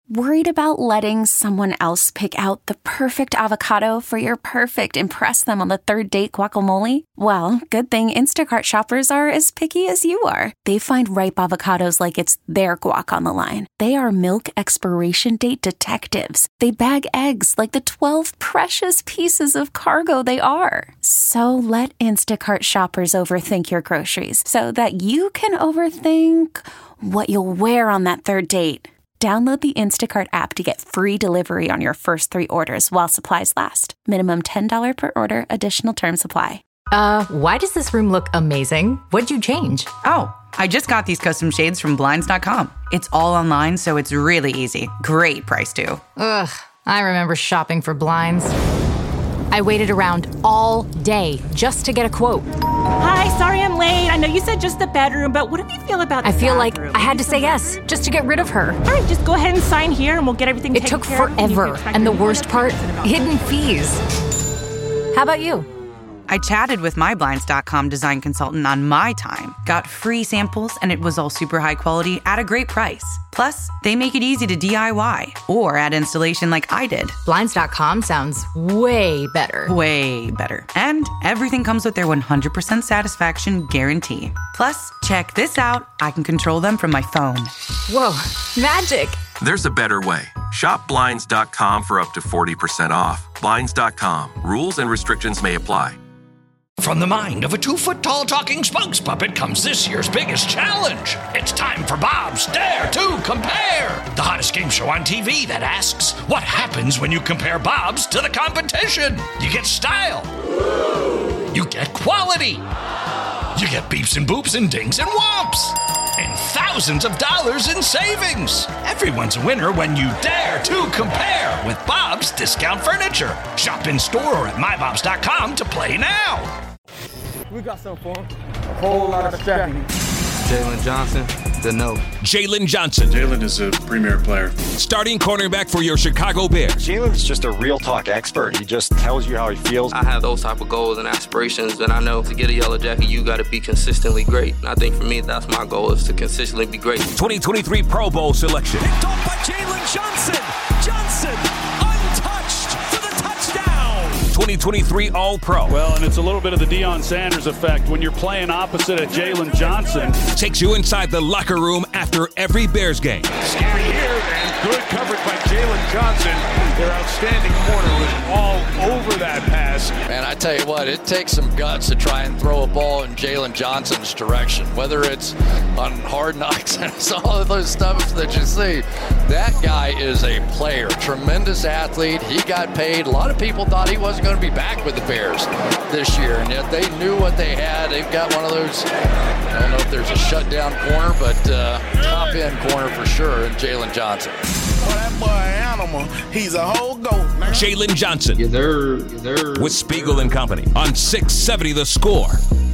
Worried about letting someone else pick out the perfect avocado for your perfect impress them on the third date guacamole? Well, good thing Instacart shoppers are as picky as you are. They find ripe avocados like it's their guac on the line. They are milk expiration date detectives. They bag eggs like the 12 precious pieces of cargo they are. So let Instacart shoppers overthink your groceries so that you can overthink what you'll wear on that third date. Download the Instacart app to get free delivery on your first 3 orders while supplies last. Minimum $10 per order. Additional terms apply. Why does this room look amazing? What'd you change? Oh, I just got these custom shades from Blinds.com. It's all online, so it's really easy. Great price, too. Ugh, I remember shopping for blinds. I waited around all day just to get a quote. Hi, sorry I'm late. I know you said just the bedroom, but what do you feel about the I feel bathroom? like I had to say yes just to get rid of her. All right, just go ahead and sign here and we'll get everything It taken took care of. forever, and the worst part, hidden fees. How about you? I chatted with my Blinds.com design consultant on my time, got free samples, and it was all super high quality at a great price. Plus, they make it easy to DIY or add installation like I did. Blinds.com sounds way better. Way better. And everything comes with their 100% satisfaction guarantee. Plus, check this out. I can control them from my phone. Whoa, magic. There's a better way. Shop Blinds.com for up to 40% off. Blinds.com. Rules and restrictions may apply. From the mind of a 2-foot-tall talking spokes puppet comes this year's biggest challenge. It's time for Bob's Dare to Compare, the hottest game show on TV that asks, what happens when you compare Bob's to the competition? You get style. You get quality. You get beeps and boops and dings and whomps. And thousands of dollars in savings. Everyone's a winner when you dare to compare with Bob's Discount Furniture. Shop in store or at mybobs.com to play now. We got something for him. A whole lot of strategy. Jalen Johnson, the note. Jalen Johnson. Jalen is a premier player. Starting cornerback for your Chicago Bears. Jalen's just a real talk expert. He just tells you how he feels. I have those type of goals and aspirations, and I know to get a yellow jacket, you got to be consistently great. And I think for me, that's my goal, is to consistently be great. 2023 Pro Bowl selection. Picked off by Jalen Johnson. Johnson, untouched for the touchdown. 2023 All-Pro. Well, and it's a little bit of the Deion Sanders effect when you're playing opposite of Jalen Johnson. Takes you inside the locker room after every Bears game. Scary here, and good coverage by Jalen Johnson. Their outstanding corner was all over that pass. Man, I tell you what, it takes some guts to try and throw a ball in Jalen Johnson's direction, whether it's on Hard Knocks and all of those stuff that you see. That guy is a player, tremendous athlete. He got paid. A lot of people thought he wasn't going to be back with the Bears this year, and yet they knew what they had. They've got one of those, I don't know if there's a shutdown corner, but top end corner for sure in Jalen Johnson. Well, that boy an animal. He's a whole goat. Jalen Johnson. With Spiegel and Company on 670 The Score.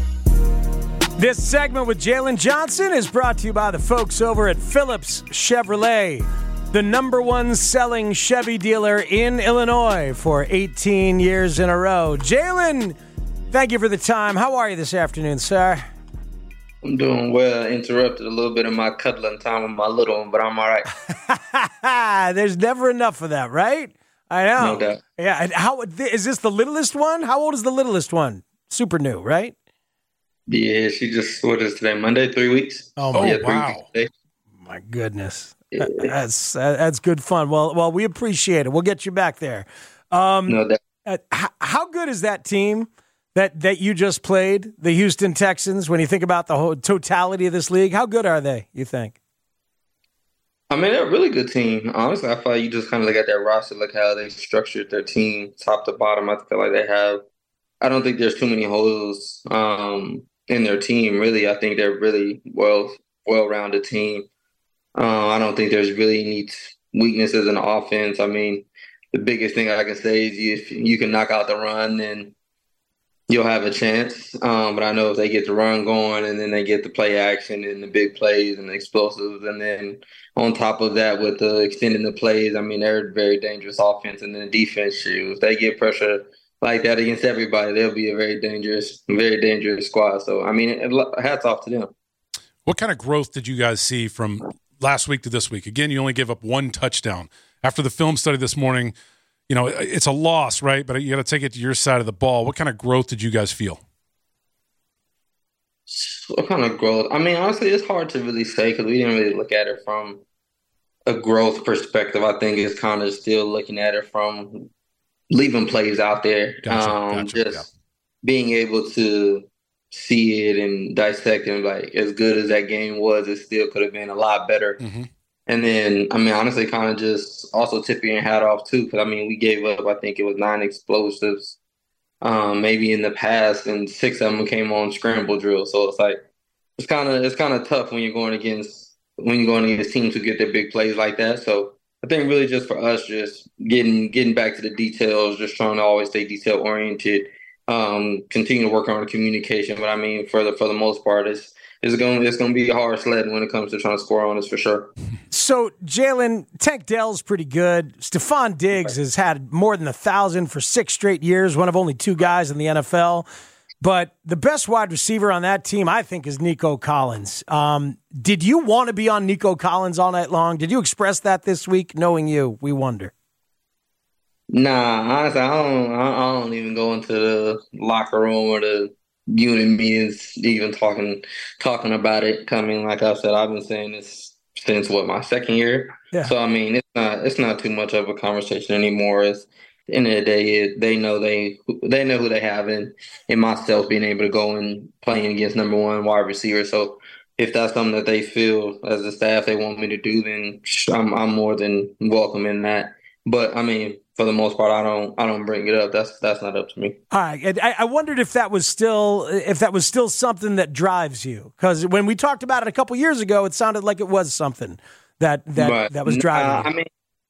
This segment with Jalen Johnson is brought to you by the folks over at Phillips Chevrolet, the #1 selling Chevy dealer in Illinois for 18 years in a row. Jalen, thank you for the time. How are you this afternoon, sir? I'm doing well. Interrupted a little bit of my cuddling time with my little one, but I'm all right. There's never enough of that, right? I know. No doubt. Yeah. And how is this the littlest one? How old is the littlest one? Super new, right? Yeah, she just, what is today, Monday, 3 weeks? Oh, yeah, wow. 3 weeks my goodness. Yeah. That's good fun. Well, we appreciate it. We'll get you back there. No doubt. How good is that team that you just played, the Houston Texans, when you think about the whole totality of this league? How good are they, you think? I mean, they're a really good team. Honestly, I feel like you just kind of look at their roster, look how they structured their team top to bottom. I feel like they have, I don't think there's too many holes in their team, really. I think they're really well-rounded team. I don't think there's really any weaknesses in the offense. I mean, the biggest thing I can say is if you can knock out the run, then you'll have a chance. But I know if they get the run going and then they get the play action and the big plays and the explosives, and then on top of that with the extending the plays, I mean, they're a very dangerous offense. And then defense, if they get pressure like that against everybody, they'll be a very dangerous squad. So, I mean, hats off to them. What kind of growth did you guys see from last week to this week? Again, you only gave up 1 touchdown. After the film study this morning, it's a loss, right? But you got to take it to your side of the ball. What kind of growth did you guys feel? What kind of growth? I mean, honestly, it's hard to really say because we didn't really look at it from a growth perspective. I think it's kind of still looking at it from leaving plays out there. Gotcha. Being able to see it and dissect it, like, as good as that game was, it still could have been a lot better. Mm-hmm. And then, I mean, honestly, kind of just also tipping your hat off, too, because, I mean, we gave up, I think it was 9 explosives maybe in the past, and 6 of them came on scramble drill. So it's like, it's kind of tough when you're going against teams who get their big plays like that. So I think really just for us, just getting back to the details, just trying to always stay detail oriented, continue to work on the communication. But I mean, for the most part, it's going to be a hard sled when it comes to trying to score on us for sure. So, Jalen, Tank Dell's pretty good. Stephon Diggs has had more than 1,000 for 6 straight years, one of only 2 guys in the NFL. But the best wide receiver on that team, I think, is Nico Collins. Did you want to be on Nico Collins all night long? Did you express that this week? Knowing you, we wonder. Nah, honestly, I don't even go into the locker room or the unit meetings even talking about it. I mean, like I said, I've been saying this since my second year. Yeah. So I mean, it's not too much of a conversation anymore. It's, at the end of the day, they know who they have in myself being able to go and playing against number 1 wide receiver. So if that's something that they feel as a staff they want me to do, then I'm more than welcome in that. But I mean, for the most part, I don't bring it up. That's not up to me. All right. I wondered if that was still something that drives you, because when we talked about it a couple years ago, it sounded like it was something that was driving you. I mean,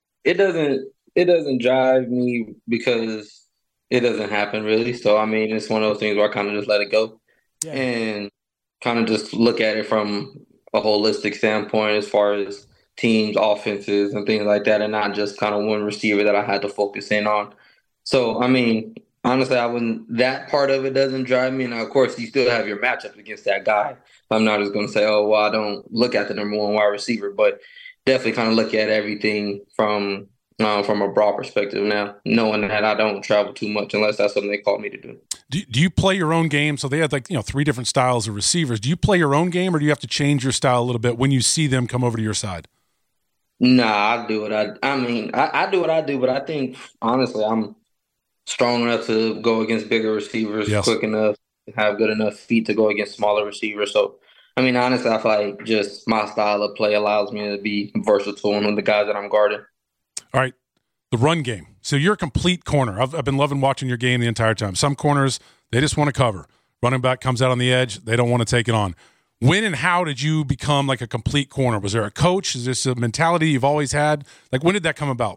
it doesn't drive me because it doesn't happen really. So I mean, it's one of those things where I kind of just let it go and kind of just look at it from a holistic standpoint as far as teams, offenses, and things like that, and not just kind of one receiver that I had to focus in on. So, I mean, honestly, that part of it doesn't drive me. Now, of course, you still have your matchups against that guy. I'm not just going to say, oh, well, I don't look at the number 1 wide receiver, but definitely kind of look at everything from a broad perspective now, knowing that I don't travel too much unless that's something they call me to do. Do you play your own game? So they had 3 different styles of receivers. Do you play your own game, or do you have to change your style a little bit when you see them come over to your side? Nah, I do what I do what I do, but I think, honestly, I'm strong enough to go against bigger receivers, quick enough, have good enough feet to go against smaller receivers. So, I mean, honestly, I feel like just my style of play allows me to be versatile and with the guys that I'm guarding. All right, the run game. So you're a complete corner. I've been loving watching your game the entire time. Some corners, they just want to cover. Running back comes out on the edge, they don't want to take it on. When and how did you become like a complete corner? Was there a coach? Is this a mentality you've always had? Like, when did that come about?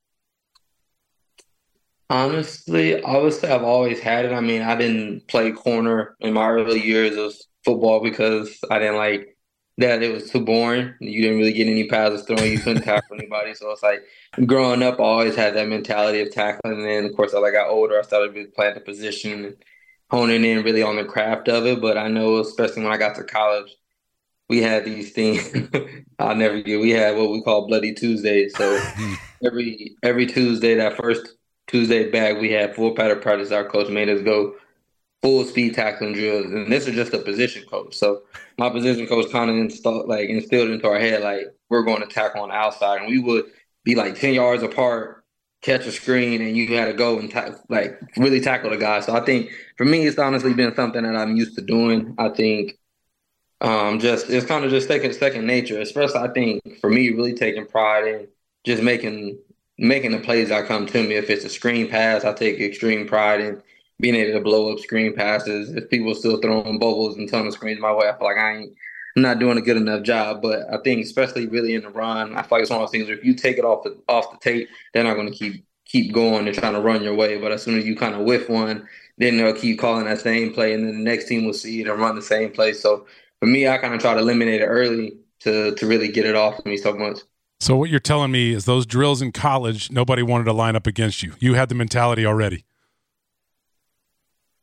Honestly, I would say I've always had it. I mean, I didn't play corner in my early years of football because I didn't like that. It was too boring. You didn't really get any passes thrown. You couldn't tackle anybody. So it's like growing up, I always had that mentality of tackling. And then, of course, as I got older, I started really playing the position and honing in really on the craft of it. But I know, especially when I got to college, we had these things I'll never get. We had what we call Bloody Tuesdays. So every Tuesday, that first Tuesday back, we had full pattern practice. Our coach made us go full speed tackling drills. And this is just a position coach. So my position coach kind of instilled into our head, like, we're going to tackle on the outside. And we would be like 10 yards apart, catch a screen, and you had to go and really tackle the guy. So I think for me, it's honestly been something that I'm used to doing. I think it's kind of just second nature. Especially, I think for me, really taking pride in just making the plays that come to me. If it's a screen pass, I take extreme pride in being able to blow up screen passes. If people are still throwing bubbles and tons of screens my way, I feel like I'm not doing a good enough job. But I think especially really in the run, I feel like it's one of those things where if you take it off the tape, they're not going to keep going and trying to run your way. But as soon as you kind of whiff one, then they'll keep calling that same play, and then the next team will see it and run the same play. So for me, I kind of try to eliminate it early to really get it off of me so much. So what you're telling me is those drills in college, nobody wanted to line up against you. You had the mentality already.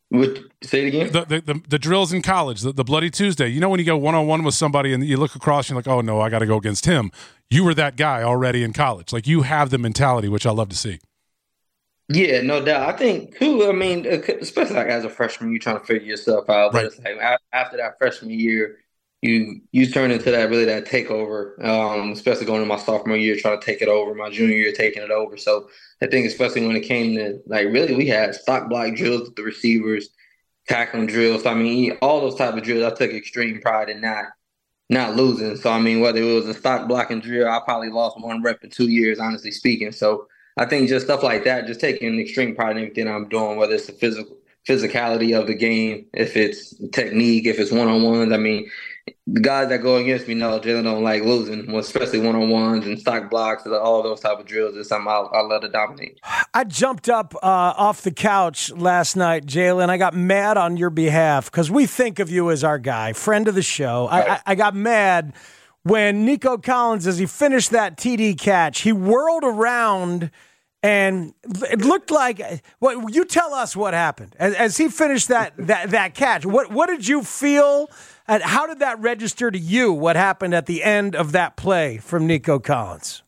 Say it again? The drills in college, the Bloody Tuesday. You know when you go one-on-one with somebody and you look across and you're like, oh, no, I got to go against him. You were that guy already in college. Like, you have the mentality, which I love to see. Yeah, no doubt. I think, too, I mean, especially like as a freshman, you're trying to figure yourself out. But it's like after that freshman year, you turn into that takeover, especially going into my sophomore year, trying to take it over, my junior year taking it over. So I think especially when it came to, like, really we had stock block drills with the receivers, tackling drills. So, I mean, all those type of drills, I took extreme pride in not losing. So, I mean, whether it was a stock blocking drill, I probably lost 1 rep in 2 years, honestly speaking. So I think just stuff like that, just taking extreme pride in everything I'm doing, whether it's the physicality of the game, if it's technique, if it's one-on-ones. I mean, the guys that go against me know Jalen don't like losing, especially one-on-ones and stock blocks, all those type of drills is something I love to dominate. I jumped up off the couch last night, Jalen. I got mad on your behalf because we think of you as our guy, friend of the show. Right. I got mad when Nico Collins, as he finished that TD catch, he whirled around and it looked like – you tell us what happened. As he finished that catch, what did you feel – and how did that register to you, what happened at the end of that play from Nico Collins?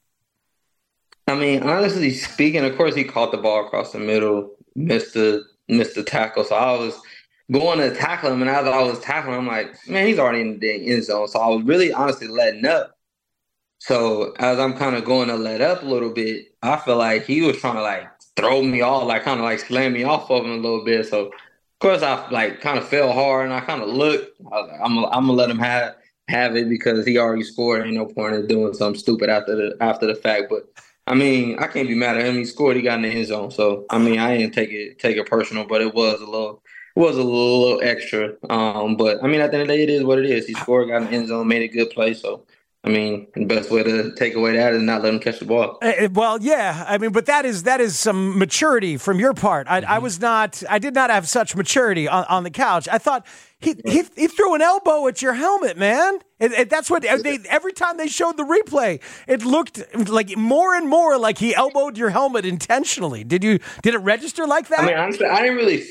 I mean, honestly speaking, of course, he caught the ball across the middle, missed the tackle. So I was going to tackle him, and as I was tackling him, I'm like, man, he's already in the end zone. So I was really honestly letting up. So as I'm kind of going to let up a little bit, I feel like he was trying to, like, throw me off, like kind of like slam me off of him a little bit. So of course, I like kind of fell hard, and I kind of looked. I was like, I'm gonna let him have it because he already scored. Ain't no point in doing something stupid after the fact. But I mean, I can't be mad at him. He scored. He got in the end zone. So I mean, I didn't take it personal, but it was a little extra. But I mean, at the end of the day, it is what it is. He scored, got in the end zone, made a good play. So I mean, the best way to take away that is not let him catch the ball. Well, yeah. I mean, but that is some maturity from your part. I did not have such maturity on the couch. I thought he threw an elbow at your helmet, man. That's what every time they showed the replay, it looked like more and more like he elbowed your helmet intentionally. Did it register like that? I mean, honestly, I didn't really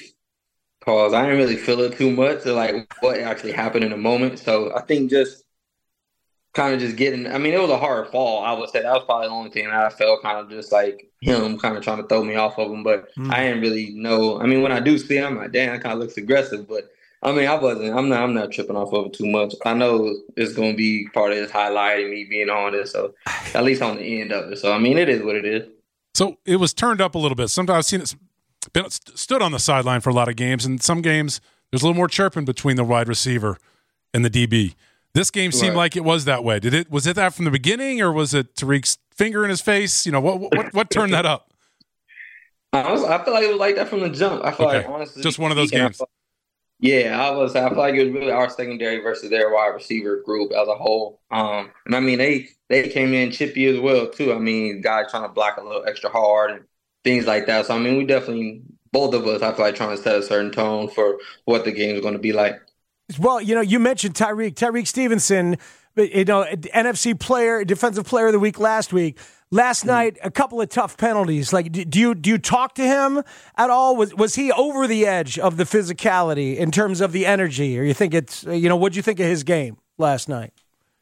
feel it too much, or like what actually happened in the moment. So I think just getting, I mean, it was a hard fall. I would say that was probably the only thing that I felt kind of just like him kind of trying to throw me off of him. But I didn't really know. I mean, when I do see him, I'm like, damn, it kind of looks aggressive. But I mean, I'm not tripping off of it too much. I know it's going to be part of his highlighting me being on it. So at least on the end of it. So, I mean, it is what it is. So it was turned up a little bit. Sometimes I've seen it stood on the sideline for a lot of games. And some games, there's a little more chirping between the wide receiver and the DB. This game seemed like it was that way. Was it that from the beginning, or was it Tariq's finger in his face? You know, what turned that up? I feel like it was like that from the jump. I feel like, honestly, just one of those games. I feel like it was really our secondary versus their wide receiver group as a whole. And I mean, they came in chippy as well too. I mean, guys trying to block a little extra hard and things like that. So I mean, we definitely, both of us, I feel like trying to set a certain tone for what the game is going to be like. Well, you know, you mentioned Tyrique Stevenson, you know, NFC player, defensive player of the week last week. Last night, a couple of tough penalties. Like, do you talk to him at all? Was he over the edge of the physicality in terms of the energy, or you think it's, you know, what'd you think of his game last night?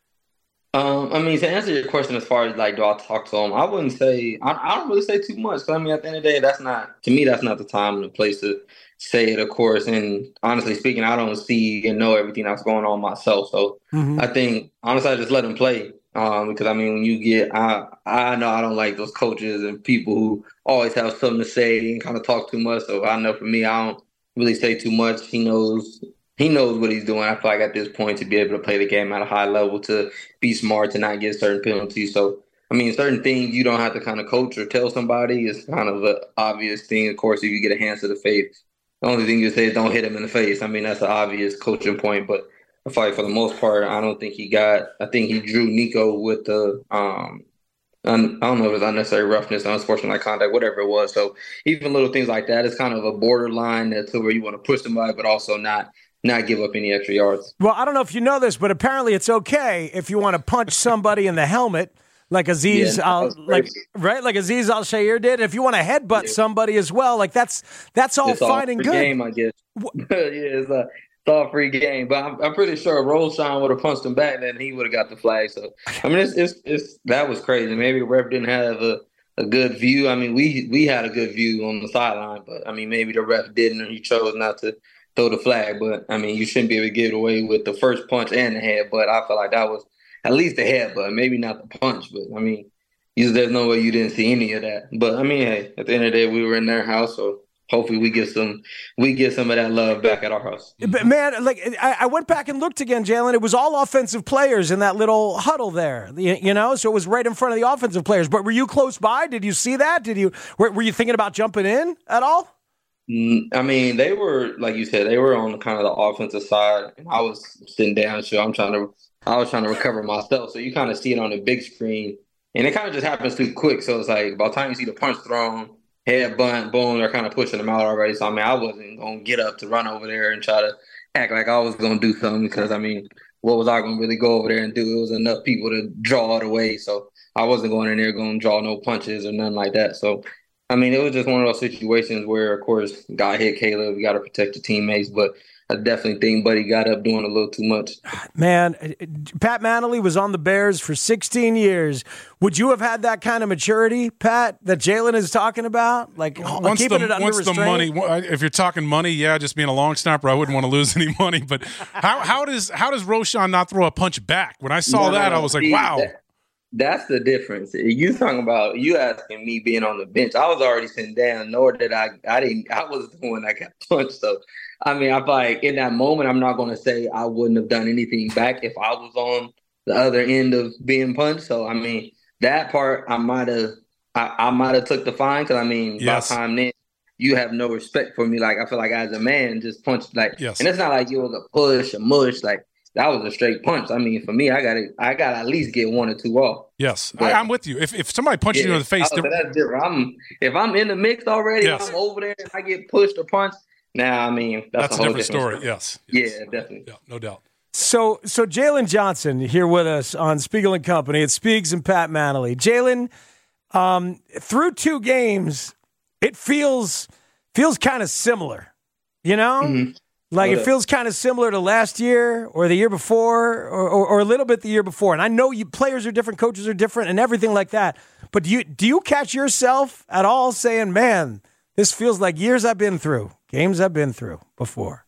I mean, to answer your question as far as, like, do I talk to him, I wouldn't say – I don't really say too much. Because, I mean, at the end of the day, that's not – to me, that's not the time and the place to say it, of course. And honestly speaking, I don't see and know everything that's going on myself. So I think, honestly, I just let him play. Because, I mean, when you get – I know I don't like those coaches and people who always have something to say and kind of talk too much. So I know for me, I don't really say too much. He knows what he's doing. I feel like at this point to be able to play the game at a high level, to be smart, to not get certain penalties. So, I mean, certain things you don't have to kind of coach or tell somebody. It's kind of an obvious thing. Of course, if you get a hand to the face, the only thing you say is don't hit him in the face. I mean, that's an obvious coaching point. But I feel like for the most part, I don't think I think he drew Nico with the I don't know if it's unnecessary roughness, unsportsmanlike conduct, whatever it was. So even little things like that, it's kind of a borderline to where you want to push somebody, but also not give up any extra yards. Well, I don't know if you know this, but apparently it's okay if you want to punch somebody in the helmet, like Aziz like Aziz Al-Shaair did. If you want to headbutt somebody as well, like that's all it's fine and good. Game, I guess. It's all free game. But I'm pretty sure Roshan would have punched him back, then he would have got the flag. So I mean, it's that was crazy. Maybe the ref didn't have a good view. I mean, we had a good view on the sideline, but I mean, maybe the ref didn't, or he chose not to throw the flag. But I mean, you shouldn't be able to get away with the first punch and the headbutt. I feel like that was at least the headbutt, maybe not the punch. But I mean, there's no way you didn't see any of that. But I mean, hey, at the end of the day, we were in their house, so hopefully we get some of that love back at our house. But man, like I went back and looked again, Jalen. It was all offensive players in that little huddle there, you know. So it was right in front of the offensive players. But were you close by? Did you see that? Were you thinking about jumping in at all? I mean, they were, like you said, they were on kind of the offensive side, and I was sitting down. So I was trying to recover myself. So you kind of see it on the big screen, and it kind of just happens too quick. So it's like by the time you see the punch thrown, headbutt, boom, they're kind of pushing them out already. So I mean, I wasn't gonna get up to run over there and try to act like I was gonna do something, because I mean, what was I gonna really go over there and do? It was enough people to draw it away. So I wasn't going in there going to draw no punches or nothing like that. So I mean, it was just one of those situations where, of course, God hit Caleb. We got to protect the teammates, but I definitely think Buddy got up doing a little too much. Man, Pat Manley was on the Bears for 16 years. Would you have had that kind of maturity, Pat, that Jalen is talking about? Like, keeping it under restraint? The money, if you're talking money, yeah, just being a long snapper, I wouldn't want to lose any money. But how does Roshan not throw a punch back? When I saw I was like, wow. That's the difference. You talking about you asking me being on the bench. I was already sitting down, nor did I was the one that got punched. So I mean, I feel like in that moment I'm not gonna say I wouldn't have done anything back if I was on the other end of being punched. So I mean, that part I might have took the fine, because I mean, yes, by the time then you have no respect for me. Like I feel like as a man, just punched yes. And it's not like it was a push, a mush, like that was a straight punch. I mean, for me, I got to at least get 1 or 2 off. Yes, I'm with you. If somebody punches you in the face, that's different. If I'm in the mix already, yes, I'm over there and I get pushed or punched. Now, I mean, that's a whole different story. Yes. Yeah, definitely. Yeah, no doubt. So Jalen Johnson here with us on Spiegel and Company. It's Spiegs and Pat Manley. Jalen, through 2 games, it feels kind of similar, you know? Mm-hmm. Like it feels kind of similar to last year or the year before or a little bit the year before. And I know players are different, coaches are different, and everything like that. But do you catch yourself at all saying, man, this feels like years I've been through, games I've been through before?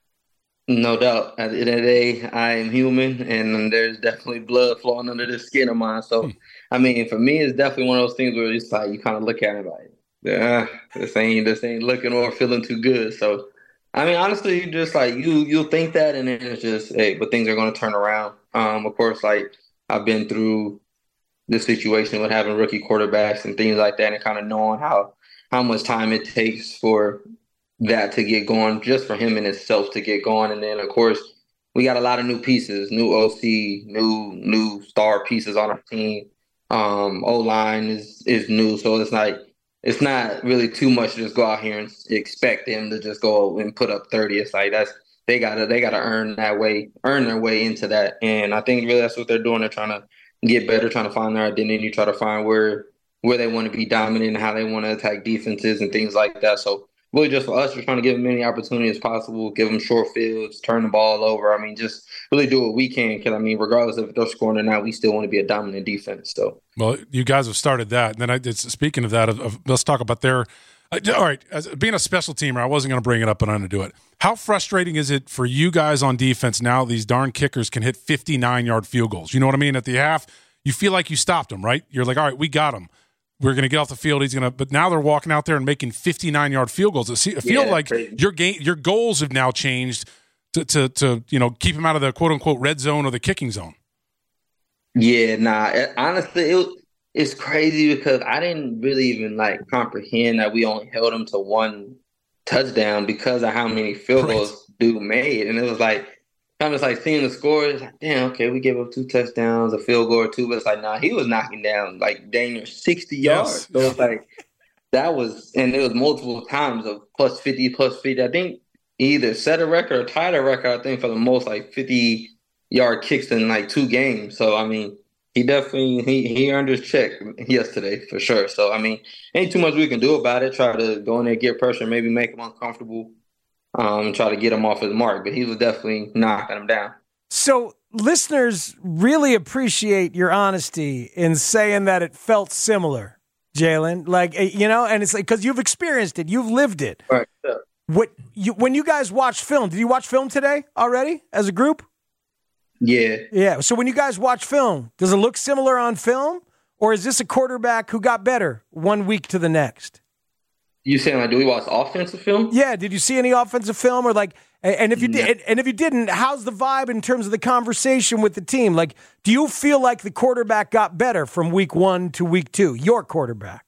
No doubt. At the end of the day, I am human, and there's definitely blood flowing under the skin of mine. So, I mean, for me, it's definitely one of those things where it's like you kind of look at it like, this ain't looking or feeling too good. So, I mean, honestly, you just like you'll think that, and then it's just, hey, but things are going to turn around. Of course, like I've been through this situation with having rookie quarterbacks and things like that, and kind of knowing how much time it takes for that to get going, just for him in itself to get going. And then, of course, we got a lot of new pieces, new OC, new star pieces on our team. O-line is new, so it's not really too much to just go out here and expect them to just go and put up 30. It's like they gotta earn their way into that. And I think really that's what they're doing. They're trying to get better, trying to find their identity, try to find where they want to be dominant and how they want to attack defenses and things like that. So really just for us, we're trying to give them many opportunities as possible, give them short fields, turn the ball over. I mean, just really do what we can, because, I mean, regardless of if they're scoring or not, we still want to be a dominant defense. So, well, you guys have started that. And then speaking of that, let's talk about their all right, being a special teamer, I wasn't going to bring it up, but I'm going to do it. How frustrating is it for you guys on defense now these darn kickers can hit 59-yard field goals? You know what I mean? At the half, you feel like you stopped them, right? You're like, all right, we got him. We're going to get off the field. But now they're walking out there and making 59-yard field goals. I feel like crazy. Your goals have now changed to keep him out of the quote unquote red zone or the kicking zone. Yeah, honestly, it's crazy because I didn't really even comprehend that we only held him to 1 touchdown because of how many field goals dude made, and it was like. I'm just seeing the score. It's like, damn, okay, we gave up 2 touchdowns, a field goal or 2. But it's like, nah, he was knocking down dang near 60 yards. So it's like that was, and it was multiple times of plus 50. I think he either set a record or tied a record. I think for the most 50-yard kicks in 2 games. So I mean, He definitely he earned his check yesterday for sure. So I mean, ain't too much we can do about it. Try to go in there, get pressure, maybe make him uncomfortable, try to get him off his mark. But he was definitely knocking him down. So listeners really appreciate your honesty in saying that it felt similar, Jalen. Like, you know, and it's like because you've experienced it, you've lived it. Right. Yeah. When you guys watched film, did you watch film today already as a group? Yeah. Yeah. So when you guys watch film, does it look similar on film? Or is this a quarterback who got better 1 week to the next? You saying like, do we watch offensive film? Yeah. Did you see any offensive film or like, and if you did, and if you didn't, how's the vibe in terms of the conversation with the team? Like, do you feel like the quarterback got better from week 1 to week 2? Your quarterback.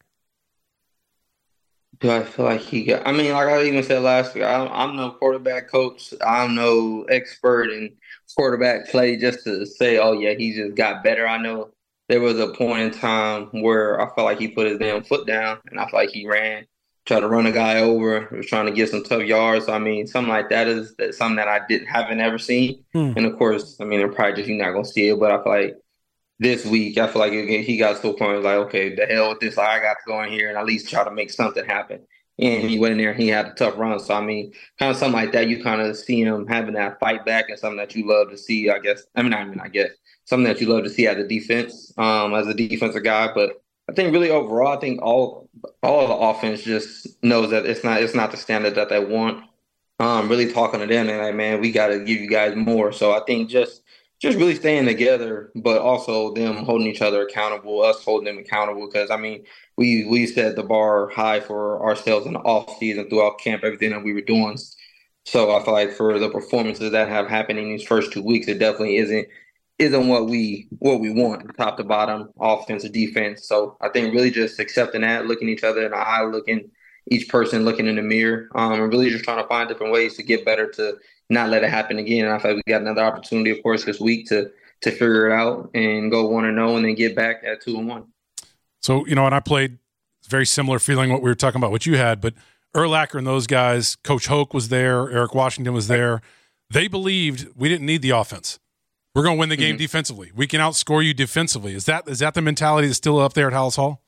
Do I feel like he got? I mean, like I even said last week, I'm no quarterback coach. I'm no expert in quarterback play just to say, oh yeah, he just got better. I know there was a point in time where I felt like he put his damn foot down, and I felt like he tried to run a guy over, was trying to get some tough yards. I mean, something like that's something that I haven't ever seen. And of course, I mean, in practice you're not gonna see it, but I feel like this week, I feel like he got to a point like, okay, the hell with this. I got to go in here and at least try to make something happen. And he went in there and he had a tough run. So, I mean, kind of something like that, you kind of see him having that fight back and something that you love to see, I guess. I guess. Something that you love to see as a defense, as a defensive guy. But I think really overall, I think all of the offense just knows that it's not the standard that they want. Really talking to them and like, man, we got to give you guys more. So I think just really staying together, but also them holding each other accountable, us holding them accountable. Because, I mean, we set the bar high for ourselves in the offseason, throughout camp, everything that we were doing. So I feel like for the performances that have happened in these first 2 weeks, it definitely isn't what we want, top to bottom, offense or defense. So I think really just accepting that, looking each other in the eye, looking each person looking in the mirror, and really just trying to find different ways to get better to not let it happen again. And I feel like we got another opportunity, of course, this week to figure it out and go 1-0 and then get back at 2-1. So, you know, and I played very similar feeling what we were talking about, what you had, but Urlacher and those guys, Coach Hoke was there, Eric Washington was there. They believed we didn't need the offense. We're going to win the game defensively. We can outscore you defensively. Is that the mentality that's still up there at Hallis Hall?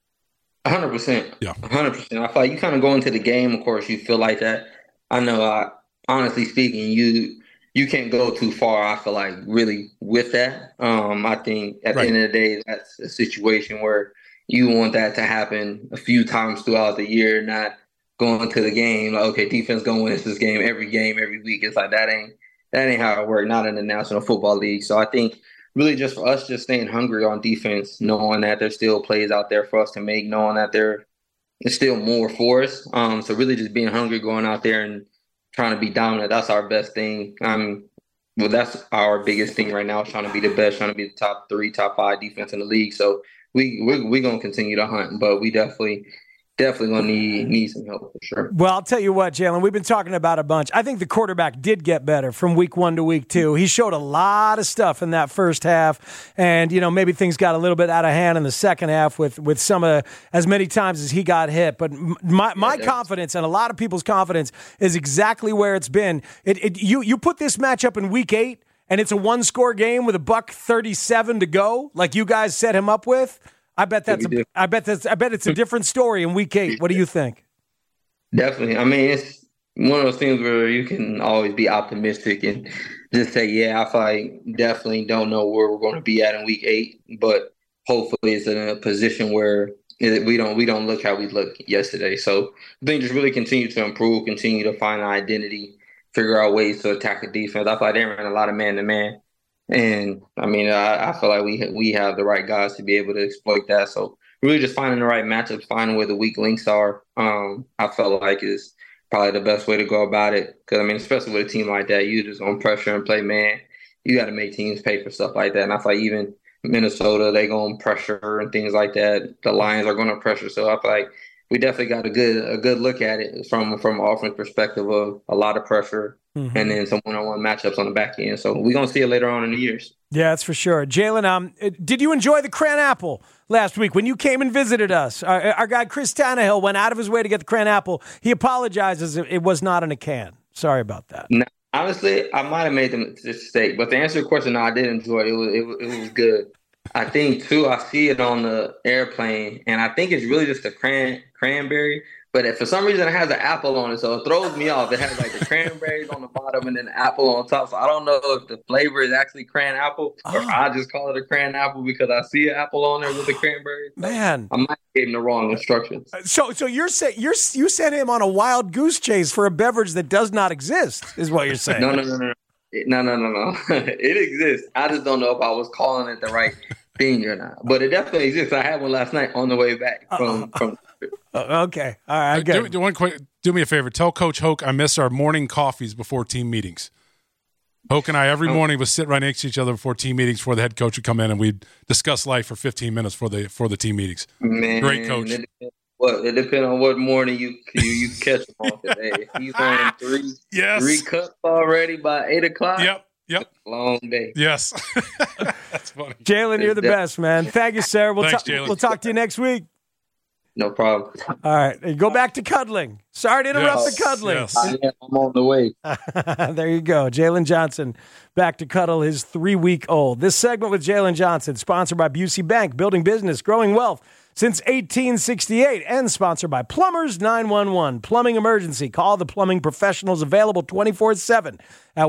100%. Yeah. 100%. I feel like you kind of go into the game, of course, you feel like that. I know, honestly speaking, you can't go too far, I feel like, really with that. I think at the end of the day, that's a situation where you want that to happen a few times throughout the year, not going to the game like, okay, defense going to win this game, every week. It's like that ain't how it works, not in the National Football League. So I think really just for us just staying hungry on defense, knowing that there's still plays out there for us to make, knowing that there's still more for us. So really just being hungry, going out there and trying to be dominant. That's our best thing. Well, that's our biggest thing right now, is trying to be the best, trying to be the top 3, top 5 defense in the league. So we're going to continue to hunt, but we definitely going to need some help for sure. Well, I'll tell you what, Jalen, we've been talking about a bunch. I think the quarterback did get better from week 1 to week 2. He showed a lot of stuff in that first half, and, you know, maybe things got a little bit out of hand in the second half with some of as many times as he got hit. But my confidence and a lot of people's confidence is exactly where it's been. You put this matchup in week 8, and it's a 1-score game with $1:37 to go, like you guys set him up with. I bet it's a different story in week 8. What do you think? Definitely. I mean, it's one of those things where you can always be optimistic and just say, yeah, I feel like definitely don't know where we're going to be at in week 8, but hopefully it's in a position where we don't look how we looked yesterday. So I think just really continue to improve, continue to find an identity, figure out ways to attack the defense. I feel like they ran a lot of man-to-man. And, I mean, I feel like we have the right guys to be able to exploit that. So really just finding the right matchups, finding where the weak links are, I felt like is probably the best way to go about it. Because, I mean, especially with a team like that, you just on pressure and play man. You got to make teams pay for stuff like that. And I feel like even Minnesota, they go on pressure and things like that. The Lions are going to pressure. So I feel like we definitely got a good look at it from an offense perspective of a lot of pressure. And then some one-on-one matchups on the back end. So we're going to see it later on in the years. Yeah, that's for sure. Jalen, did you enjoy the Cran Apple last week when you came and visited us? Our guy Chris Tannehill went out of his way to get the Cran Apple. He apologizes it was not in a can. Sorry about that. No, honestly, I might have made the mistake. But to answer your question, no, I did enjoy it. It was good. I think too, I see it on the airplane, and I think it's really just a cranberry. But for some reason, it has an apple on it, so it throws me off. It has like the cranberries on the bottom and then the apple on top. So I don't know if the flavor is actually cran apple, or I just call it a cran apple because I see an apple on there with the cranberries. Man, I might give him the wrong instructions. So you sent him on a wild goose chase for a beverage that does not exist, is what you're saying? No. It exists. I just don't know if I was calling it the right thing or not. But it definitely exists. I had one last night on the way back from. Okay. All right. Good. Do me a favor. Tell Coach Hoke I miss our morning coffees before team meetings. Hoke and I every morning would sit right next to each other before team meetings before the head coach would come in, and we'd discuss life for 15 minutes for the team meetings. Man, great coach. It depends on what morning you catch him on today. He's on three cups already by 8 o'clock. Yep. Long day. Yes. That's funny. Jalen, you're the best, man. Thank you, sir. We'll talk to you next week. No problem. All right. Go back to cuddling. Sorry to interrupt the cuddling. Yes. I'm on the way. There you go. Jalen Johnson back to cuddle his 3-week-old. This segment with Jalen Johnson, sponsored by Busey Bank, building business, growing wealth since 1868, and sponsored by Plumbers 911. Plumbing emergency. Call the plumbing professionals, available 24/7 at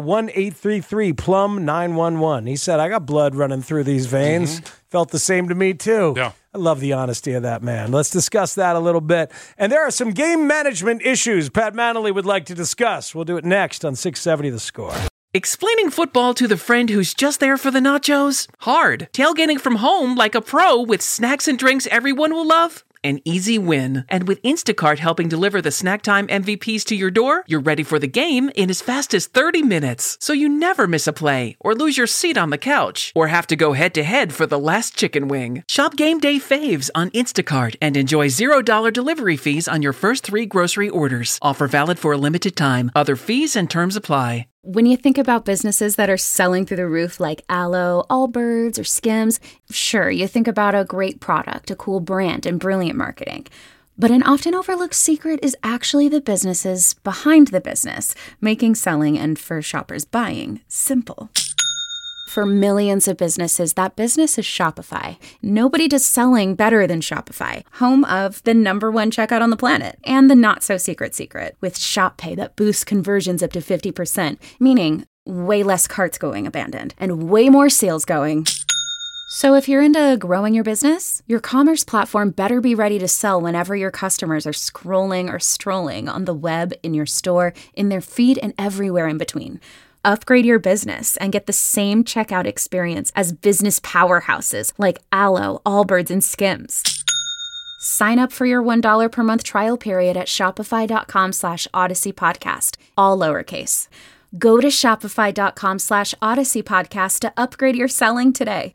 1-833-PLUM-911. He said, I got blood running through these veins. Felt the same to me, too. Yeah. I love the honesty of that man. Let's discuss that a little bit. And there are some game management issues Pat Manley would like to discuss. We'll do it next on 670 The Score. Explaining football to the friend who's just there for the nachos? Hard. Tailgating from home like a pro with snacks and drinks everyone will love? An easy win. And with Instacart helping deliver the snack time MVPs to your door, you're ready for the game in as fast as 30 minutes. So you never miss a play, or lose your seat on the couch, or have to go head-to-head for the last chicken wing. Shop Game Day Faves on Instacart and enjoy $0 delivery fees on your first 3 grocery orders. Offer valid for a limited time. Other fees and terms apply. When you think about businesses that are selling through the roof like Aloe, Allbirds, or Skims, sure, you think about a great product, a cool brand, and brilliant marketing. But an often overlooked secret is actually the businesses behind the business, making selling and for shoppers buying simple. For millions of businesses, that business is Shopify. Nobody does selling better than Shopify, home of the #1 checkout on the planet, and the not-so-secret secret, with Shop Pay that boosts conversions up to 50%, meaning way less carts going abandoned, and way more sales going. So if you're into growing your business, your commerce platform better be ready to sell whenever your customers are scrolling or strolling on the web, in your store, in their feed, and everywhere in between. Upgrade your business and get the same checkout experience as business powerhouses like Aloe, Allbirds, and Skims. Sign up for your $1 per month trial period at shopify.com/Odyssey Podcast, all lowercase. Go to shopify.com/Odyssey Podcast to upgrade your selling today.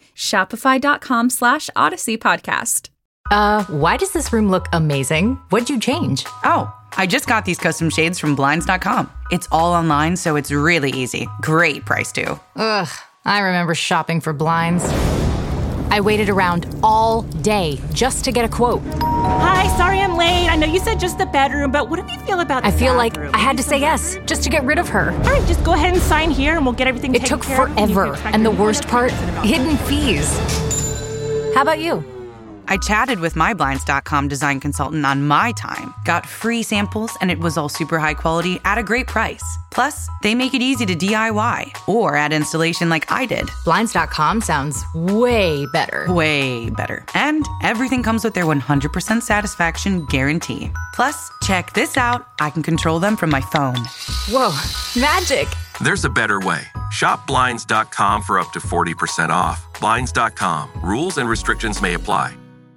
Shopify.com/Odyssey Podcast. Why does this room look amazing? What'd you change? Oh, I just got these custom shades from Blinds.com. It's all online, so it's really easy. Great price, too. Ugh, I remember shopping for blinds. I waited around all day just to get a quote. Hi, sorry I'm late. I know you said just the bedroom, but what do you feel about the I feel like bathroom? I had to say yes just to get rid of her. All right, just go ahead and sign here and we'll get everything taken care of. It took forever, and the worst part, hidden fees. How about you? I chatted with my Blinds.com design consultant on my time, got free samples, and it was all super high quality at a great price. Plus, they make it easy to DIY or add installation like I did. Blinds.com sounds way better. Way better. And everything comes with their 100% satisfaction guarantee. Plus, check this out. I can control them from my phone. Whoa, magic. There's a better way. Shop Blinds.com for up to 40% off. Blinds.com. Rules and restrictions may apply.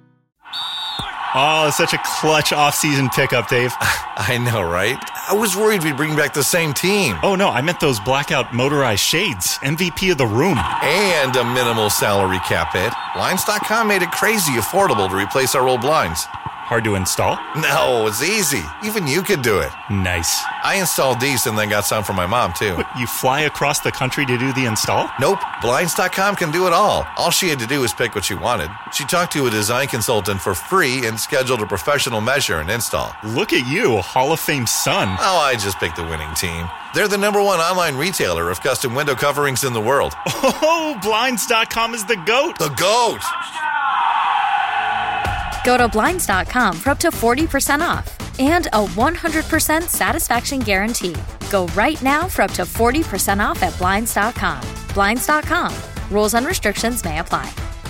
Oh, such a clutch off-season pickup, Dave. I know, right? I was worried we'd bring back the same team. Oh, no, I meant those blackout motorized shades. MVP of the room. And a minimal salary cap hit. Blinds.com made it crazy affordable to replace our old blinds. Hard to install? No, it's easy. Even you could do it. Nice. I installed these and then got some for my mom, too. But you fly across the country to do the install? Nope. Blinds.com can do it all. All she had to do was pick what she wanted. She talked to a design consultant for free and scheduled a professional measure and install. Look at you, Hall of Fame son. Oh, I just picked the winning team. They're the #1 online retailer of custom window coverings in the world. Oh, Blinds.com is the GOAT. The GOAT! Go to Blinds.com for up to 40% off and a 100% satisfaction guarantee. Go right now for up to 40% off at Blinds.com. Blinds.com. Rules and restrictions may apply.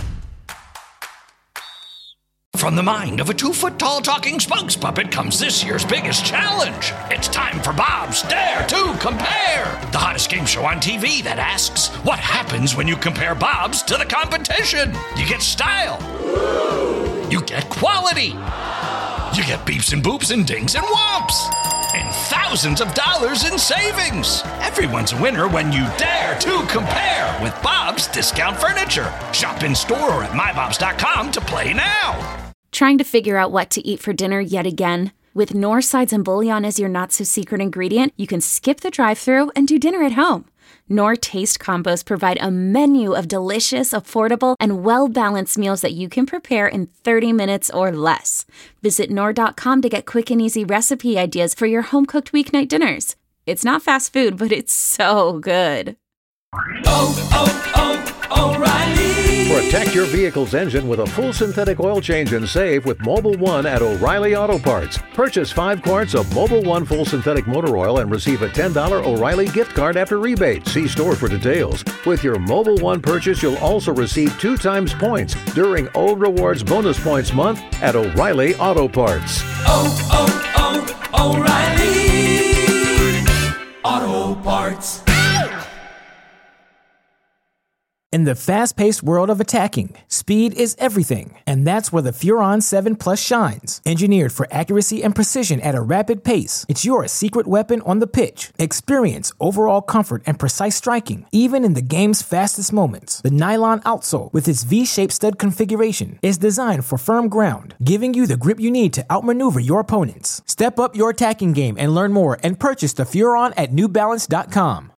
From the mind of a 2-foot-tall talking spokes puppet comes this year's biggest challenge. It's time for Bob's Dare to Compare, the hottest game show on TV that asks, what happens when you compare Bob's to the competition? You get style. You get quality. You get beeps and boops and dings and whomps. And thousands of dollars in savings. Everyone's a winner when you dare to compare with Bob's Discount Furniture. Shop in store or at mybobs.com to play now. Trying to figure out what to eat for dinner yet again? With Knorr sides and bouillon as your not-so-secret ingredient, you can skip the drive-thru and do dinner at home. Knorr Taste Combos provide a menu of delicious, affordable, and well-balanced meals that you can prepare in 30 minutes or less. Visit Knorr.com to get quick and easy recipe ideas for your home-cooked weeknight dinners. It's not fast food, but it's so good. O'Reilly. Protect your vehicle's engine with a full synthetic oil change and save with Mobil 1 at O'Reilly Auto Parts. Purchase 5 quarts of Mobil 1 full synthetic motor oil and receive a $10 O'Reilly gift card after rebate. See store for details. With your Mobil 1 purchase, you'll also receive 2 times points during O Rewards Bonus Points Month at O'Reilly Auto Parts. O'Reilly Auto Parts. In the fast-paced world of attacking, speed is everything, and that's where the Furon 7 Plus shines. Engineered for accuracy and precision at a rapid pace, it's your secret weapon on the pitch. Experience overall comfort and precise striking, even in the game's fastest moments. The nylon outsole, with its V-shaped stud configuration, is designed for firm ground, giving you the grip you need to outmaneuver your opponents. Step up your attacking game and learn more and purchase the Furon at NewBalance.com.